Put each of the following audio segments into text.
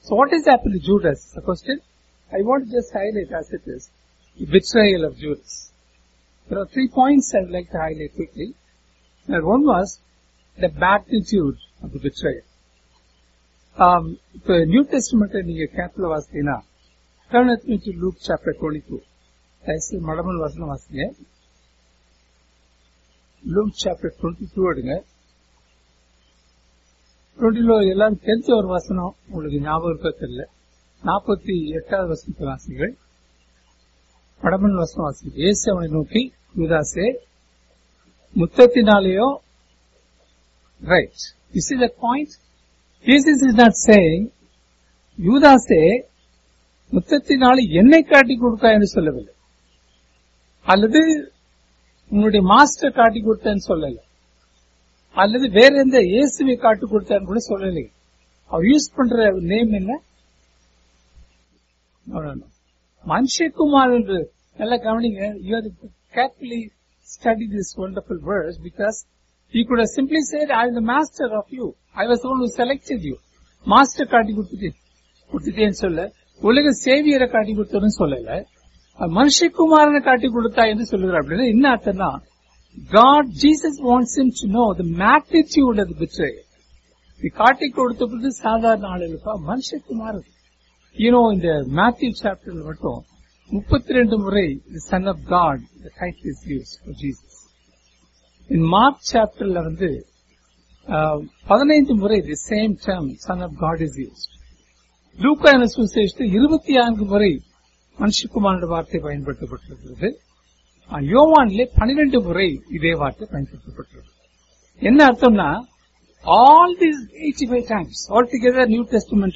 So what has happened to Judas? The question I want to just highlight as it is, the betrayal of Judas. There are 3 points I would like to highlight quickly. And one was the magnitude of the betrayal. The New Testament நீங்க கேப்ல வாசித்தீங்கன்னா, turn with me to Luke chapter 22. தயவுசெய்து மடமல் வசனம் வாசிங்க. Luke chapter 22 எடுங்க. 20 எல்லாரும் தெரிஞ்ச ஒரு வசனம் உங்களுக்கு ஞாபகம் இருக்க தெரியல. 48வது வசனத்தை வாசிங்கள். மடமல் வசனம் வாசிங்க. இயேசு அவனை நோக்கி, யூதாசே, முத்தத்தினாலேயோ, right. You see that point? Jesus is not saying, யூதாசே, முத்தத்தினாலே என்னை காட்டி கொடுத்தா என்று சொல்லவில்லை, அல்லது உன்னுடைய மாஸ்டர் காட்டி கொடுத்தேன்னு சொல்லல, அல்லது வேற எந்த இயேசுவை காட்டி கொடுத்தான்னு கூட சொல்லலை. அவர் யூஸ் பண்ற நேம் என்ன? மனுஷகுமார் என்று நல்லா கவனிங்க. You have to carefully study this wonderful verse because he could have simply said, I am the master of you. I was the one who selected you. Master காட்டி கொடுத்துட்டேன்னு சொல்ல, உலக சேவியரை காட்டி கொடுத்தோன்னு சொல்லல, மனுஷகுமாரனை காட்டி கொடுத்தா என்று சொல்லுகிறார். அப்படின்னா என்ன அர்த்தம்னா, God, Jesus wants him to know the magnitude of the betrayal. The காட்டி கொடுத்தது சாதாரண ஆள் இல்லப்பா, மனுஷகுமாரன். இந்த மேத்யூ சாப்டர்ல மட்டும் 32 முறை the son of God the title is used for Jesus. In Mark chapterல 15 முறை the same term son of God is used. லூக்கா சுவிசேஷத்தில் 24 முறை மனுஷகுமாரனுடைய வார்த்தை பயன்படுத்தப்பட்டிருக்கிறது. யோவானிலே 12 முறை இதே வார்த்தை பயன்படுத்தப்பட்டிருக்கு. என்ன அர்த்தம்னா, all these 85 times altogether New Testament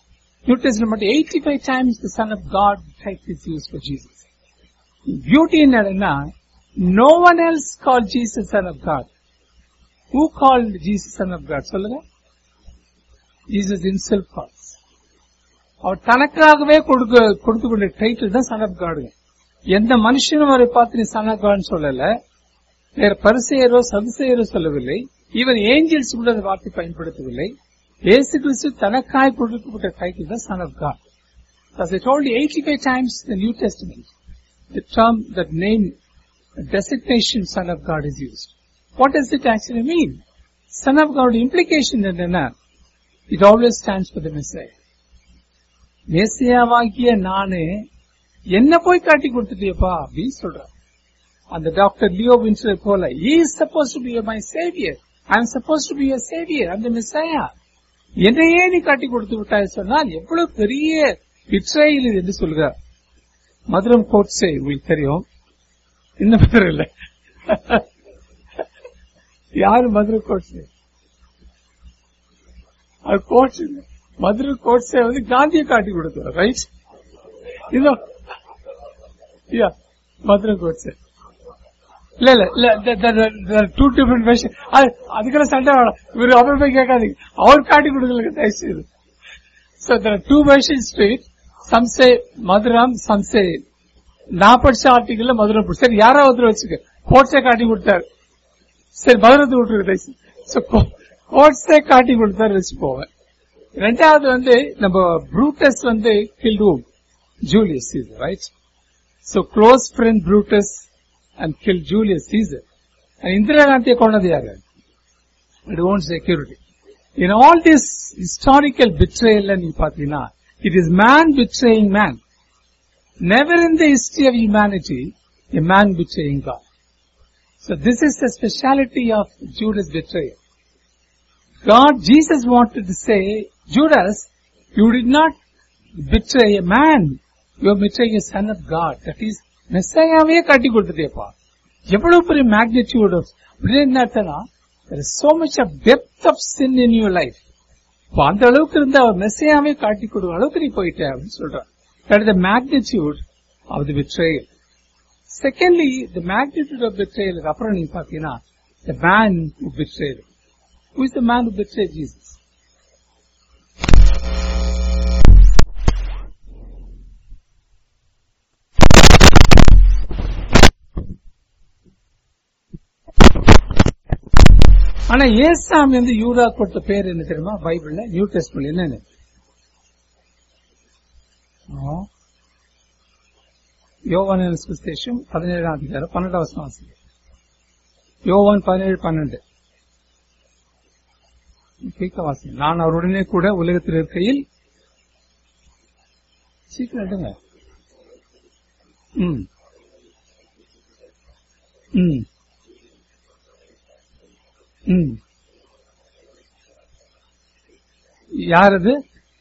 85 times the son of God type is used for Jesus. Beauty என்னன்னா, no one else called Jesus son of God. Who called Jesus son of God? சொல்லுங்க. Jesus himself calls. அவர் தனக்காகவே கொடுத்துக்கொண்ட title தான் son of God. எந்த மனுஷனும் அவரை பார்த்து நீ சன் ஆஃப் காட் சொல்லல, வேற பரிசேயரோ சதுசேயரோ சொல்லவில்லை, ஈவன் ஏஞ்சல்ஸ் கூட அந்த வார்த்தை பயன்படுத்தவில்லை. இயேசு கிறிஸ்து தனக்காய் கொடுக்கப்பட்ட டைட்டில் தான் son of God. As I told you 85 times in the New Testament, the term, that name, designation son of God is used. What does it actually mean? Son of God implication என்னன்னா, it always stands for the Messiah. மேசியாவாகிய நானே என்ன போய் காட்டி கொடுத்துட்டியப்பா அப்படின்னு சொல்ற. அந்த டாக்டர் லியோ வின்சர் போல, he is supposed to be my savior, I am supposed to be your savior, I am the Messiah. என்னையே நீ காட்டி கொடுத்து விட்டாய் சொன்னால் எவ்வளவு பெரிய betrayal இது என்று சொல்கிறார். மதுரம் கோட்ஸே உங்களுக்கு தெரியும், இன்னும் பேர் இல்ல, யாரு மதுரை கோட்ஸே? அது கோட்ஸ் இல்லை, மதுரை கோட்ஸே காந்தியை காட்டி கொடுத்தார், ரைட்? இதோ மதுரை கோட்ஸே இல்ல டூ டிஃபரெண்ட் வெர்ஷன். அதுக்கெல்லாம் சண்டை வேணும், இவரு அவர் போய் கேட்காதீங்க, அவர் காட்டி கொடுக்கல தயவுசெய்து. So there are two versions to it. Some say Maduram, some say நான் படிச்ச ஆர்டிகல்ல மதுரை. சரி, யாராவது வச்சுக்க, கோட்ஸே காட்டி கொடுத்தாரு, சரி மதுரத்தை விட்டுருக்கு. கோட்ஸே காட்டி கொடுத்தாரு வச்சு போவேன். ரெண்டாவது நம்ம Brutus killed Julius Caesar, right? So close friend Brutus and killed Julius Caesar. And Indira Gandhi கொண்டது யாரு? It owns security. In all this historical betrayal and pathina, it is man betraying man. Never in the history of humanity a man betraying God. So this is the speciality of Judas' betrayal. Jesus wanted to say, Judas, you did not betray a man, you are betraying a son of God. That is, மெஸ்ஸாயாவே காட்டி கொடுத்துட்டேப்பா. எவ்வளவு பெரிய magnitude of, என்ன அர்த்தம்னா, there is so much of depth of sin in your life. அந்த அளவுக்கு இருந்த அவர் மெஸ்ஸாயாவே காட்டி கொடுக்கிற அளவுக்கு நீ போயிட்ட அப்படின்னு சொல்றார். That is the magnitude of the betrayal. Secondly, the magnitude of betrayal அப்புறம் நீங்க பாத்தீங்கன்னா, the man who betrayed. Who is the man who betrayed Jesus? ஆனா ஏசாமி யூதா கொடுத்த பேர் என்ன தெரியுமா? பைபிள்ல நியூ டெஸ்ட்மென்ட் என்னன்னு? யோவான் சுவிசேஷம் 17ஆம் அதிகாரம் 12ஆம் வசனம் வாசிங்க. யோவான் 17:12. கேட்க வாசிங்க. நான் அவருடனே கூட உலகத்தில் இருக்கையில் சீக்கிரம் எடுங்க. யார் அது?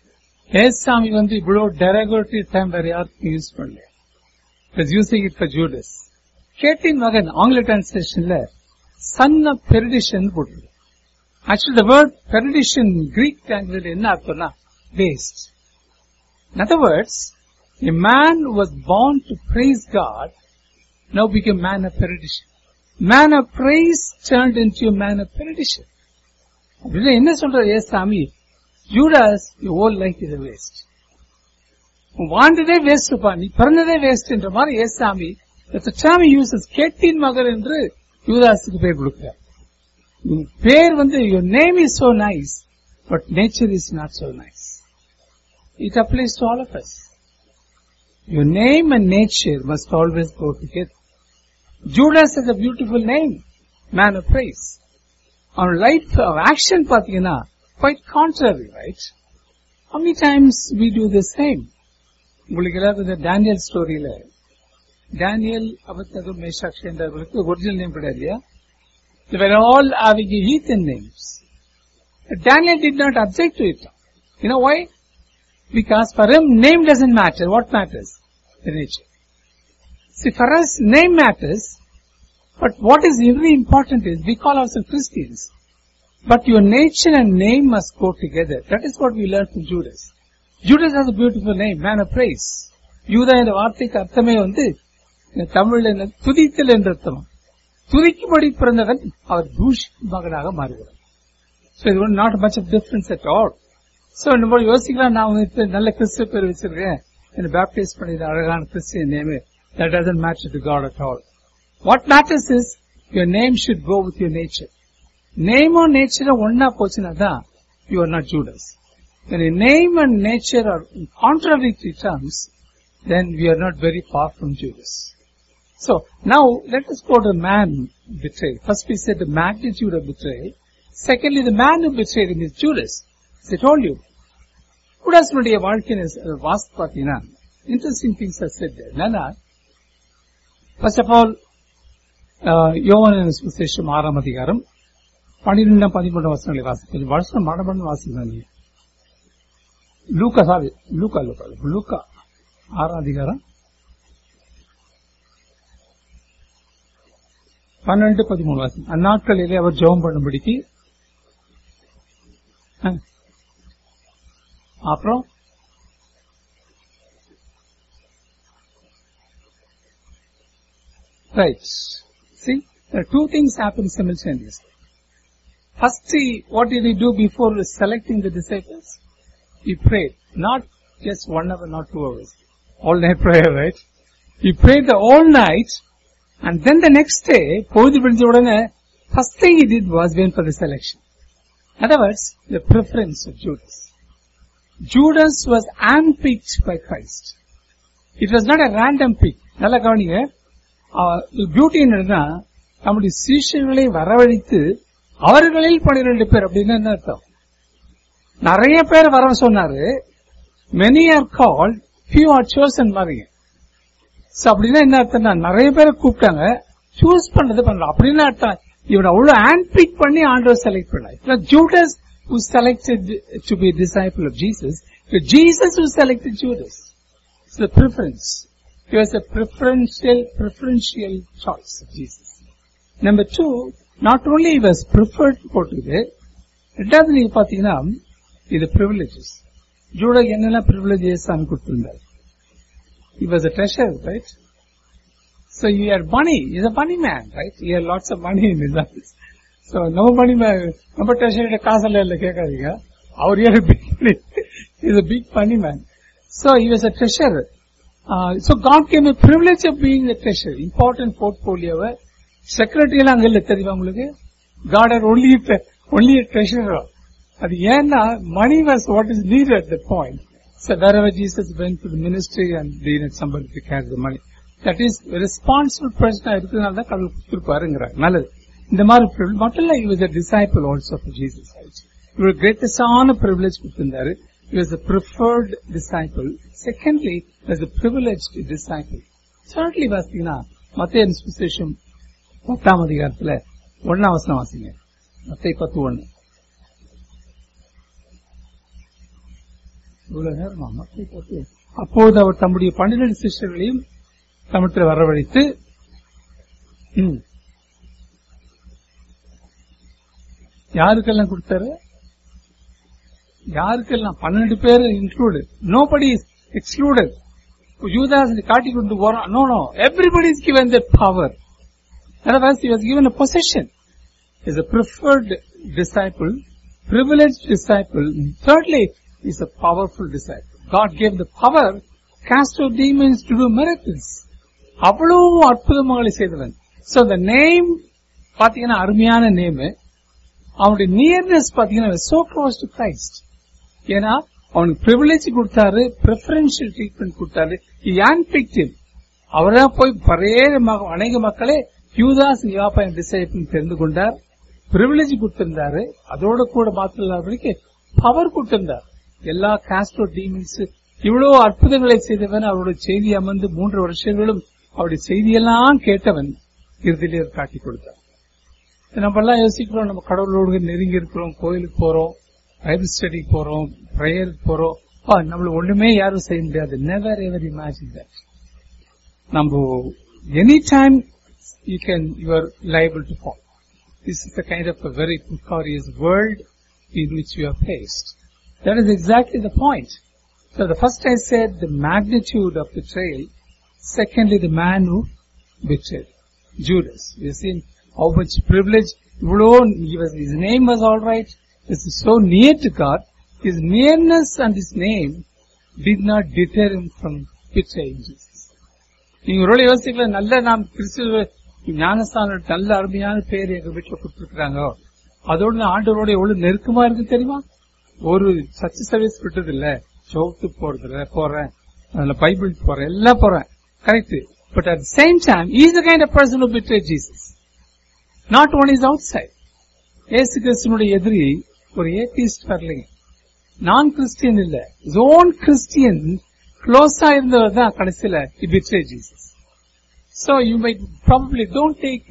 ஏசாமி இவ்வளவு டெரகோட்டரி டைம் வேற யாருக்கும் யூஸ் பண்ணல. Using it for Judas. கேட்டின் மகன் ஆங்கில டிரான்ஸ்லேஷன்ல சன் ஆஃப் பெரிடிஷன் போட்டு. Actually the word perdition Greek language என்ன அர்த்தம்னா waste. In other words, a man who was born to praise God now became man of perdition. Man of praise turned into a man of perdition. அப்படின்னா என்ன சொல்ற ஏசாமி? Judas, your whole life is a waste. வாழ்ந்ததே waste பா, நீ பிறந்ததே waste என்ற மாதிரி ஏசாமி சாமி யூசஸ் கேட்டின் மகன் என்று யூதாஸுக்கு பேர் கொடுக்கிறார். பேர் your name is so nice, but nature is not so nice. It applies to all of us. Your name and nature must always go together. Judas is a beautiful name, man of praise. Our life, our action pathina, quite contrary, right? How many times we do the same? The Daniel story la Daniel, Abednego, Meshach and Abednego, original name padadiya. They were all having heathen names. Daniel did not object to it. You know why? Because for him, name doesn't matter. What matters? The nature. See, for us, name matters. But what is really important is, we call ourselves Christians. But your nature and name must go together. That is what we learned from Judas. Judas has a beautiful name, man of praise. யூதா என்ற வார்த்தைக்கு அர்த்தமே தமிழ்ல துதித்தல் என்ற அர்த்தம். துதிக்கும்படி பிறந்தவன் அவர் தூஷ் மகனாக மாறுகிறார். So it was not much of difference at all. So நம்ம யோசிக்கலாம், நான் நல்ல கிறிஸ்துவ பேர் வச்சிருக்கேன், என்ன பேப்டைஸ் பண்ணிது அழகான Christian name. That doesn't matter to God at all. What matters is your name should go with your nature. Name or nature ஒன்னா போச்சுன்னா தான் you are not Judas. When a name and nature are in contradictory terms, then we are not very far from Judas. So now let us go to man betrayal. First we said the magnitude of betrayal. Secondly, the man who betrayed him is Judas. As I told you, Judas-nuடைய வாழ்க்கையை வாஸ்து பார்த்தீங்கன்னா interesting things are said there. என்னன்னா, first of all, யோவான் சுவிசேஷம் 6ஆம் அதிகாரம் 12-13 வசனங்களை வாசிப்பது. வருஷம் மனப்பண்ண வாசிக்கலாம். லூக்கா 6ஆம் அதிகாரம் 12-13 வாசி. அந்நாட்களிலே அவர் ஜெபம் பண்ணும்படிக்கு அப்புறம் right. See, there are two things happen simultaneously. First, what did he do before selecting the disciples? He prayed. Not just 1 hour, not 2 hours. All night prayer, right? He prayed the whole night, and then the next day, first thing he did was went for the selection. In other words, the preference of Judas. Judas was handpicked by Christ. It was not a random pick. Nalla kavaniga, beauty என்னன்னா, நம்முடைய சீஷர்களை வரவழைத்து அவர்களில் 12 பேர் அப்படின்னா என்ன அர்த்தம்? நிறைய பேர் வர சொன்னாரு. many are called, few are chosen மாதிரிங்க. சோ அப்படின்னா என்ன அர்த்தம்னா, நிறைய பேரை கூப்பிட்டாங்க, சூஸ் பண்ணது பண்ணலாம் அப்படின்னு அர்த்தம். இவனை அவ்வளவு ஹேண்ட் பிக் பண்ணி ஆண்டவர் செலக்ட் பண்ணார். Judas who selected to be a disciple of Jesus, but Jesus who selected Judas. It's the preference. It was a preferential choice of Jesus. Number 2, not only he was preferred போட்டுது, ரெண்டாவது நீங்க பாத்தீங்கன்னா இது privileges. Judah என்னெல்லாம் privileges கொடுத்திருந்தார். He was a treasure, right? So he had money. He's a money man, right? He had lots of money in his office. So no money man, நம்ம treasure காசெல்லாம் இல்ல கேட்காதீங்க. அவர் ஏன் big money? He's a big money man. So he was a treasure. So God gave him a privilege of being a treasure. Important portfolio. Secretary எல்லாம் அங்க இல்ல தெரியுமா உங்களுக்கு? God had only a treasurer. அது ஏன்னா money was what is needed at that point. So wherever Jesus went to the ministry and they needed somebody to carry the money. That is responsible பர்சனா இருக்கிறதுனால தான் கடவுள் கொடுத்திருப்பாருங்கிறார். நல்லது. இந்த மாதிரி privilege மட்டும் இல்ல, he was a disciple also of Jesus. இவர் கிரேட்டஸ்டான privilege கொடுத்திருந்தாரு. He was a preferred disciple. Secondly, he was a privileged disciple. Thirdly, வாசிங்கன்னா மத்தேயு சுவிசேஷம் 10ஆம் அதிகாரத்துல 1ஆம் வசனம் வாசிங்க. மத்தேயு 10:1. இவ்வளவு நேரமா? மத்தேயு 10. அப்போது அவர் தம்முடைய 12 சிஷ்யர்களையும் தம்மிடத்தில் வரவழைத்து, யாருக்கெல்லாம் கொடுத்தாரு? யாருக்கெல்லாம்? 12 பேர் இன்க்ளூடட். Nobody is excluded. யூதாஸ் காட்டி கொண்டு போறான். No, everybody is given that power. Otherwise, he was given a possession. He is a preferred disciple, privileged disciple. Thirdly, he is a powerful disciple. God gave the power, cast out demons, to do miracles. அவ்வளவு அற்புதங்களை செய்தவன். So the name பாத்தீங்கன்னா அருமையான name. அவனுடைய nearness பாத்தீங்கன்னா so close to Christ. ஏன்னா அவனுக்கு privilege கொடுத்தாரு, பிரெஃபரன்ஷியல் ட்ரீட்மெண்ட் கொடுத்தாரு. He handpicked him. அவரா போய் அநேக மக்களே யூதாஸ் யோவான் டிசைபிள் தெரிந்து கொண்டார், பிரிவிலேஜ் கொடுத்திருந்தாரு. அதோட கூட மாத்திரக்கு பவர் கொடுத்திருந்தார். எல்லா காஸ்ட்ரோ டீமன்ஸ் இவ்வளவு அற்புதங்களை செய்தவன். அவருடைய செய்தி அமர்ந்து 3 வருஷங்களும் அவருடைய செய்தியெல்லாம் கேட்டவன் இறுதியிலே காட்டி கொடுத்தார். நம்ம எல்லாம் யோசிக்கிறோம், நம்ம கடவுளோடு நெருங்கி இருக்கிறோம், கோயிலுக்கு போறோம், பைபிள் ஸ்டடிக்கு போறோம், பிரேயருக்கு போறோம், நம்மள ஒண்ணுமே யாரும் செய்ய முடியாது. Never ever imagine that. நம்ம any time you are liable to fall. This is the kind of a very precarious world in which we are placed. That is exactly the point. So the first I said the magnitude of betrayal. Secondly, the man who betrayed, Judas. We have seen how much privilege. His name was all right. This is so near to God. His nearness and his name did not deter him from betraying Jesus. நீங்க ஒரு யோசிக்கல, நல்ல நாம் கிறிஸ்துவ ஞானஸ்தான நல்ல அருமையான பேர் எங்க வீட்டுல கொடுத்துருக்காங்க. அதோட ஆண்டவரோட எவ்வளவு நெருக்கமா இருக்கு தெரியுமா? ஒரு சர்ச் சர்வீஸ் விட்டது இல்ல, சோத்து போறது போறேன், அதுல பைபிள் போறேன், எல்லாம் போறேன், correct. But at the same time he is the kind of person who betrayed Jesus. Not one is outside. இயேசு கிறிஸ்துவினுடைய எதிரி ஒரு ஏத்திஸ்ட் வரலைங்க, நான் கிறிஸ்டியன் இல்ல, his own Christian க்ளோஸா இருந்தவர் தான் கடைசியில he betrayed Jesus. So you might probably don't take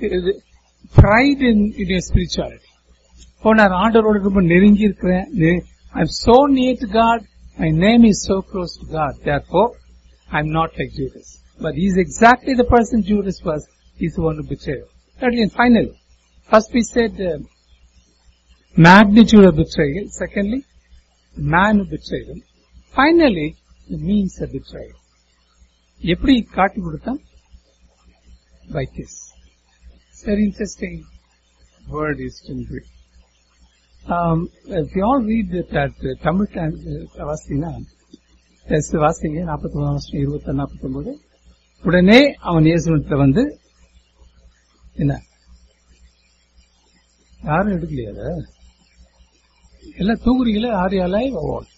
pride in your spirituality. நான் ஆண்டவரோட ரொம்ப நெருங்கி இருக்கிறேன், I'm so near to God, my name is so close to God, therefore I'm not like Judas. But he is exactly the person Judas was. He's the one who betrayed. Thirdly and finally, first we said magnitude of betrayal. Secondly, the man who betrayed him. Finally, the means of betrayal. எப்படி காட்டி கொடுத்தான்? By kiss. It's very interesting word is in Greek. If you all read that Tamil வாசிங்கன்னா வாசிங்க 41-49 உடனே அவன் இயேசுவிடத்துல வந்து என்ன யாரும் எடுக்கலையா? எல்லாம் தூங்குறீங்களா? ஆரியாலாய்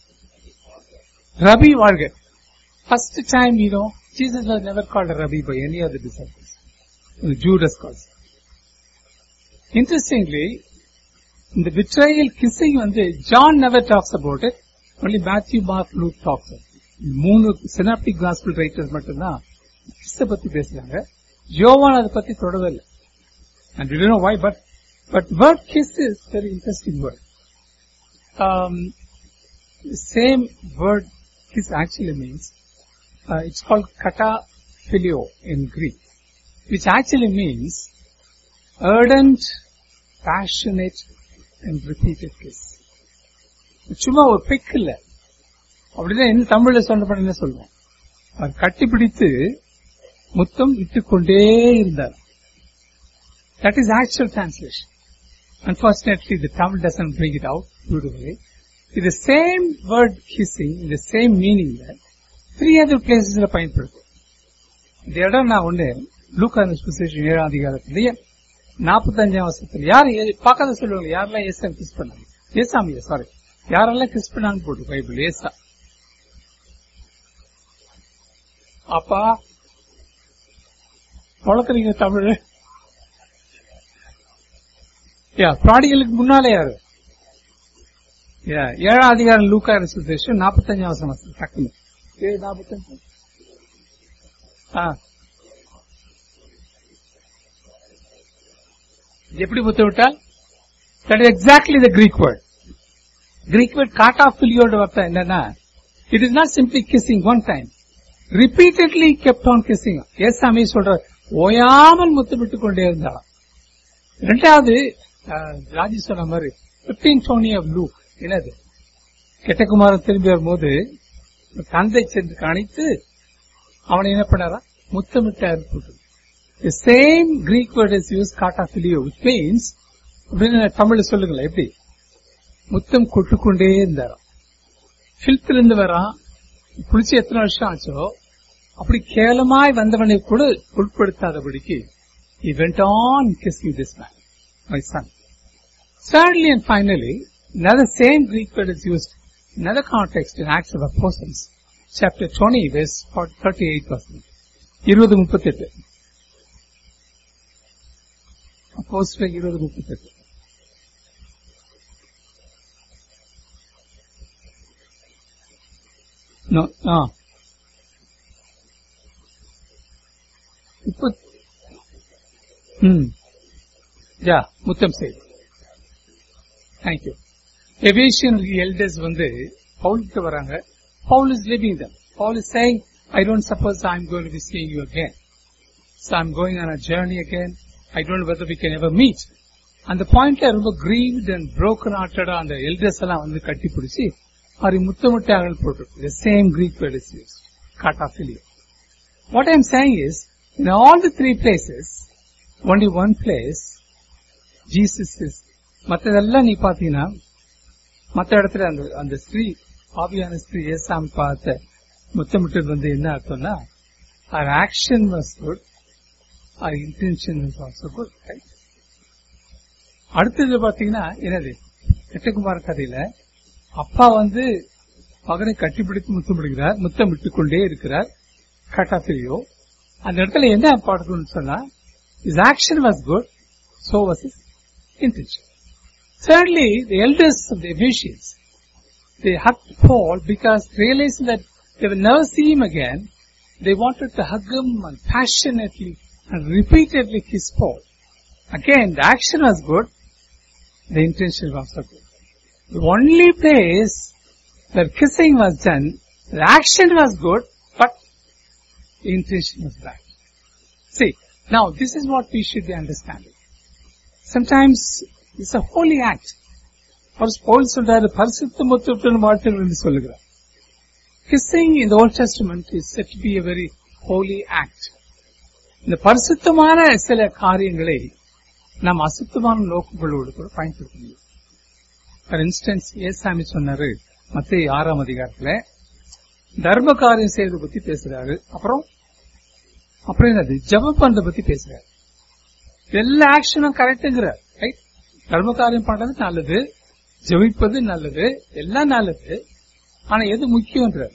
Rabbi வாழ்க. First time, Jesus was never called a Rabbi by any of the disciples. Judas calls. Interestingly, in the betrayal kissing, John never talks about it. Only Matthew, Mark, Luke talks about it. 3 synoptic gospel writers மட்டும்தான் கிறிஸ்த பத்தி பேசுறாங்க. யோவான் அதை பத்தி தொடவே இல்லை. And we don't know why, but word kiss is very interesting word. The same word kiss actually means, it's called kata phileo in Greek, which actually means ardent, passionate and repeated kiss. சும்மா ஒரு big இல்ல, அப்படிதான் என்ன தமிழ்ல சொல்லப்பட என்ன சொல்லுவோம், அவர் கட்டிப்பிடித்து முத்தம் இட்டுக்கொண்டே இருந்தார். That is actual translation. Unfortunately, the Tamil doesn't bring it out beautifully. It's the same word kissing, in the same meaning that 3 other places பயன்படுத்தும். இந்த இடம் நான் ஒண்ணு லூக்கா சுவிசேஷம் 7ஆம் அதிகாரத்திலேயே 45ஆம் வசனத்தில் யார் பார்க்காத சொல்லுவாங்க, யாரெல்லாம் ஏசா கிஸ் பண்ணாங்க, ஏசாமியா சாரி, யாரெல்லாம் கிஸ் பண்ணான்னு போட்டு பைபிள். ஏசா அப்பா வளர்க்குறீங்க தமிழ். ப்ராடிகளுக்கு முன்னாலே யாரு? 7ஆம் அதிகாரம் லூக்கா சுவிசேஷம் 45ஆம் வசனம் டக்குனு 7:45. எப்படி புத்த விட்டால் that is exactly the Greek word. Greek word காட்டாஃபிலியோட வார்த்தை என்னன்னா, it is not simply kissing one time, repeatedly kept on kissing. ஏசாமி சொல்ற ஓயாமல் முத்தமிட்டுக் கொண்டே இருந்தாலும். ரெண்டாவது ராஜி சொன்ன மாதிரி 15 ஆஃப் லூக் என்னது, கெட்டகுமாரன் திரும்பி வரும்போது தந்தை சென்று கணித்து அவனை என்ன பண்ணாரா, முத்தமிட்டார். The same Greek word is used kataphilio, which means அப்படின்னு தமிழ்ல சொல்லுங்களேன், எப்படி முத்தம் கொட்டுக்கொண்டே இருந்தாராம். ஃபில்த்ல இருந்து வரான், குளிச்சு எத்தனை வருஷம் ஆச்சோ அப்படி கேவலமாய் வந்தவனை கூட உட்படுத்தாதபடிக்கு he went on kissing this man, my son. Thirdly and finally, another same Greek word is used in another context in Acts of Apostles, chapter 20, verse 38. 20:38. Apostles 20:38. No, முத்தம் செய். Thank you. Ephesian elders வந்து பவுலுக்கு வராங்க. Paul is leaving them. Paul is saying, I don't suppose I'm going to be seeing you again. So I'm going on a journey again. I don't know whether we can ever meet. அந்த பாயிண்ட்ல ரொம்ப grieved and broken hearted அந்த elders எல்லாம் வந்து கட்டி பிடிச்சி அவரை முத்தமிட்டார்கள் போட்டு. The same Greek word is used, kataphilio. What I'm saying is, in all the three places, only one place, Jesus is. மற்றதெல்லாம் நீ பாத்தீங்கன்னா, மற்ற இடத்துல அந்த ஸ்திரீ, ஆவியான ஸ்திரீ ஏசாமி பார்த்த முத்தமிட்டது வந்து என்ன அர்த்தம்னா, our action was good, our intention was also good. Right? அடுத்தது பாத்தீங்கன்னா என்னது, கெட்டகுமார கதையில அப்பா வந்து மகனை கட்டிப்பிடித்து முத்தமிடுகிறார், முத்தமிட்டுக் கொண்டே இருக்கிறார், கட்டாஃபிலியோ. அந்த இடத்துல என்ன பார்க்கணும்னு சொன்னா, his action was good, so was his intention. Thirdly, the elders of the Ephesians, they hugged Paul because realizing that they will never see him again, they wanted to hug him and passionately and repeatedly kiss Paul. Again, the action was good, the intention was also good. The only place where kissing was done, the action was good, but the intention was bad. See, now this is what we should be understanding. Sometimes it's a holy act. Paul சொல்றாரு, பரிசுத்த முத்தமிட்டு வாழ்த்துங்கள் என்று சொல்லுகிறார். Kissing in the Old Testament is said to be a very holy act. இந்த பரிசுத்தமான சில காரியங்களை நாம் அசுத்தமான நோக்கங்களோடு கூட பயன்படுத்த முடியும். ஃபார் இன்ஸ்டன்ஸ், ஏசாமி சொன்னாரு மத்தேயு 6ஆம் அதிகாரத்துல தர்ம காரியம் செய்யறதை பத்தி பேசுறாரு. அப்புறம் என்னது, ஜெபம் பண்றதை பத்தி பேசுறாரு. எல்லா ஆக்ஷனும் கரெக்டுங்கிறார். ரைட்? தர்ம காரியம் பண்றது நல்லது, ஜெபிப்பது நல்லது, எல்லாம் நல்லது. ஆனா எது முக்கியம்ன்றது,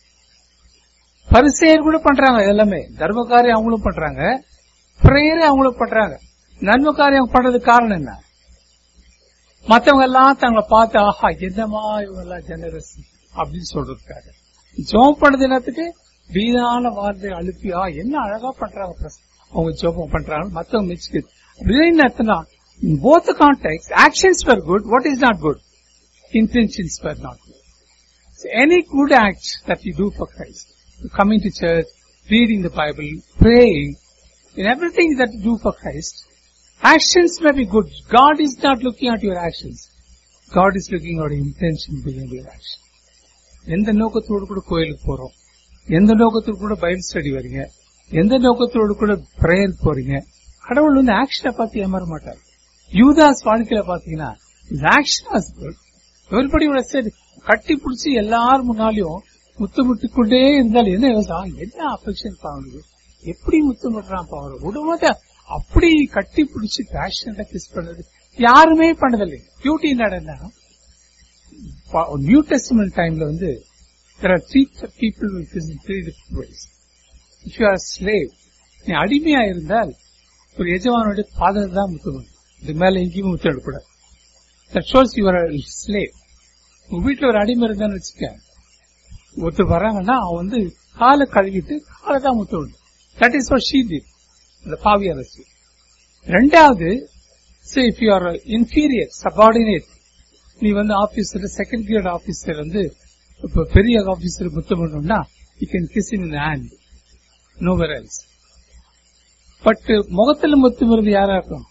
பரிசேயர் கூட பண்றாங்க எல்லாமே. தர்ம காரியம் அவங்களும் பண்றாங்க, பிரேயர் அவங்களும் பண்றாங்க. நன்மை காரியம் பண்றதுக்கு காரணம் என்ன? மத்தவங்க எல்லாம் தங்களை பார்த்து, ஆஹா என்னமா இவங்க எல்லாம் ஜெனரஸ் அப்படின்னு சொல்றதுக்காக. ஜெபம் பண்றது என்னத்துக்கு, வீணான வார்த்தை அழுப்பி, என்ன அழகா பண்றாங்க அவங்க ஜெபம் பண்றாங்க, மத்தவங்க மிச்சுக்கு. அப்படின்னு அர்த்தம்னா, in both the contexts, actions were good. What is not good? Intentions were not good. So any good act that you do for Christ, coming to church, reading the Bible, praying, in everything that you do for Christ, actions may be good. God is not looking at your actions. God is looking at your intention behind your action. எந்த நோக்கத்தோடு கூட கோயிலுக்கு போறோம், எந்த நோக்கத்தோடு கூட Bible study வரீங்க, எந்த நோக்கத்தோடு கூட பிரேயர் போறீங்க, கடவுள் வந்து ஆக்ஷனை பார்த்து ஏமாற மாட்டார். யூதாஸ் வாழ்க்கையில பாத்தீங்கன்னா, ஆக்ஷன் வாஸ் குட். எவரிபடி கட்டி பிடிச்சி எல்லாரும் முன்னாலையும் முத்தமிட்டு கொண்டே இருந்தாலும் என்ன யோசனை, என்ன அஃபெக்ஷன் பாவனுக்கு, எப்படி முத்தமிடுறான் பாவம், உடம்பு அப்படி கட்டி பிடிச்சி பேஷனட்டா கிஸ் பண்ணது யாருமே பண்ணதில்லை. பியூட்டி என்னடா, நியூ டெஸ்டமென்ட் டைம்ல வந்து there are three people who kiss in three different ways. If you are a slave, நீ அடிமையா இருந்தால் ஒரு எஜமானுடைய பாதத்தை தான் முத்தணும், இது மேல எங்கேயும் முத்திடக்கூடாது. That shows your slave. உங்க வீட்டுல ஒரு அடிமை இருந்தான்னு வச்சுக்க, ஒருத்தர் வராங்கன்னா அவன் காலை கழுவிட்டு காலை தான் முத்தணும். That is what she did, அந்த பாவி அரசு. ரெண்டாவது, if you are inferior subordinate, நீ ஆபீசர் செகண்ட் கிரேட் ஆபீசர் இப்ப பெரிய ஆபீசர் முத்தம் பண்ணணும்னா you can kiss in hand, nowhere else. But முகத்துல முத்தம் யாரா இருக்கும்?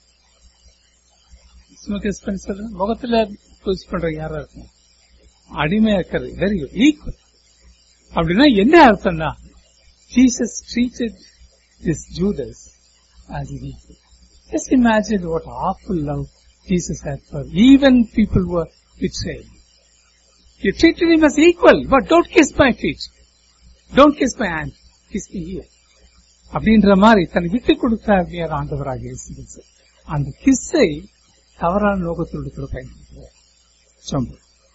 முகத்துல புஷ் பண்றது யாரா இருக்கும்? அடிமையா இருக்கிறது. Very good, equal. அப்படின்னா என்ன அர்த்தம்னா, Jesus treated this Judas as an equal. Just imagine what awful love Jesus had for even people who were betrayed. You treated him as equal, but don't kiss my feet, don't kiss my hand, kiss me here. அப்படின்ற மாதிரி தன்னை விட்டு கொடுத்த ஆண்டவராக இயேசு அந்த கிஸ்ஸை தவறான நோக்கத்தோடு கூட பயன்படுத்துகிறார்.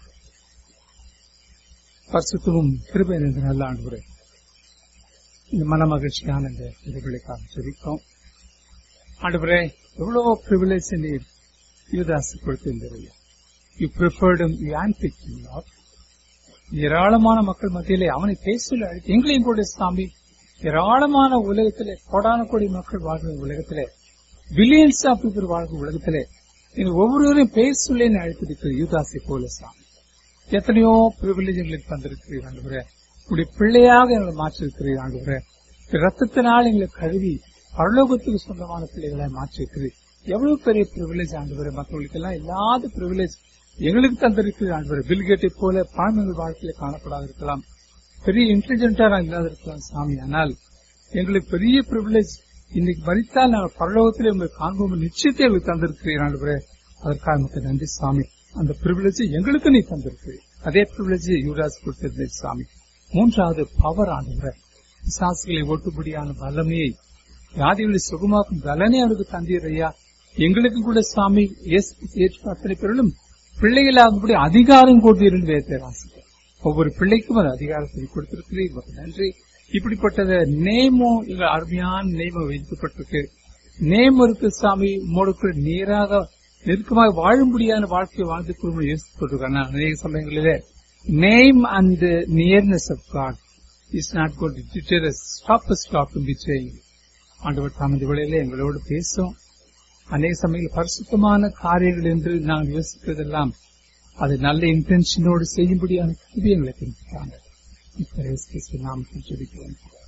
பரிசுத்தமும் கிருபை என்ற நல்ல ஆண்டவரே, இந்த மன மகிழ்ச்சியான இந்த விடுதலைக்காக ஜெபிக்கிறோம். ஆண்டவரே, எவ்வளவு பிரிவிலேஜ் நீர் யூதாசு கொடுத்திருந்தீர்கள். You preferred him, you handpicked him Lord. ஏராளமான மக்கள் மத்தியிலே அவனை பேசல அழைத்து எங்களையும் கூட சாமி, ஏராளமான உலகத்திலே கோடான கோடி மக்கள் வாழ்கிற உலகத்திலே, பில்லியன்ஸ் ஆஃப் பீப்புள் வாழ்கிற உலகத்திலே நீங்கள் ஒவ்வொருவரையும் பேசலேன்னு அழைத்திருக்கிற யூதாசை போல சாமி, எத்தனையோ பிரிவிலேஜ் எங்களுக்கு தந்திருக்கிறீர் ஆண்டவரே. உங்களுடைய பிள்ளையாக எங்களை மாற்றிருக்கிறீர் ஆண்டவரே. ரத்தத்தினால் எங்களை கழுவி பரலோகத்துக்கு சொந்தமான பிள்ளைகளை மாற்றிருக்கிறது. எவ்வளவு பெரிய பிரிவிலேஜ் ஆண்டவரே. மற்றவர்களுக்கு எல்லாம் இல்லாத பிரிவிலேஜ் எங்களுக்கு தந்திருக்கிறது ஆண்டவரே. பில்கேட்டை போல பணம் எங்கள் வாழ்க்கையில காணப்படாது இருக்கலாம், பெரிய இன்டெலிஜென்டா இல்லாத இருக்கலாம் சாமி. ஆனால் எங்களுக்கு பெரிய பிரிவிலேஜ், இன்னைக்கு மறித்தால் நாங்கள் பரலோகத்திலே உங்களுக்கு காண்போம் நிச்சயத்தை எங்களுக்கு தந்திருக்கிறீர் ஆண்டவரே. அதற்காக நமக்கு நன்றி சாமி. அந்த பிரிவிலேஜ் எங்களுக்கு நீ தந்திருக்கிறீர். அதே பிரிவிலேஜ் யூதாஸ் கொடுத்திருந்தேன் சாமி. மூன்றாவது, பவர் ஆண்டவரே. பிசாசுகளை ஓட்டுபடியான வல்லமையை, வியாதிகளை சுகமாக்கும் பலனே அவருக்கு தந்தீர் ஐயா. எங்களுக்கு கூட சாமி அத்தனை பேர்களும் பிள்ளைகளாகும்படி அதிகாரம் கொடுத்தீர்கள் வேதத்தை வாசிக்க. ஒவ்வொரு பிள்ளைக்கும் அது அதிகாரத்தை கொடுத்திருக்கிறீர், நன்றி. இப்படிப்பட்டத நேமும் எங்கள் அருமையான நேமம் வைக்கப்பட்டிருக்கு. நேம் இருக்கு சாமி. உங்களோட நேராக நெருக்கமாக வாழும்படியான வாழ்க்கையை வாழ்ந்து கொண்டிருக்காங்க. அநேக சமயங்களிலே name and nearness of God is not going to deter us, stop us from betraying. ஆண்டவர் தாமதி வேளையிலே எங்களோடு பேசும். அநேக சமயங்கள் பரிசுத்தமான காரியங்கள் என்று நாங்கள் யோசிக்கிறதெல்லாம் அதை நல்ல இன்டென்ஷனோடு செய்யும்படியான கிருபை எங்களை தெரிவித்தாங்க. இப்ப நாமத்தில் ஜெபிக்கிறோம்.